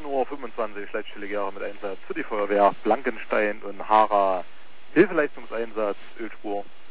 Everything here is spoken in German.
19:25 Uhr, Leitstelle mit Einsatz für die Feuerwehr Blankenstein und Hara. Hilfeleistungseinsatz, Ölspur